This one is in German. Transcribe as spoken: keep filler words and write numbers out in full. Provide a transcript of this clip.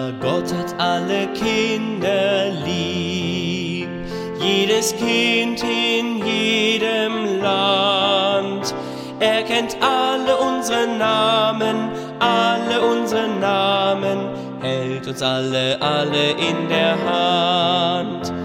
Ja, Gott hat alle Kinder lieb, jedes Kind in jedem Land. Er kennt alle unsere Namen, alle unsere Namen, hält uns alle, alle in der Hand.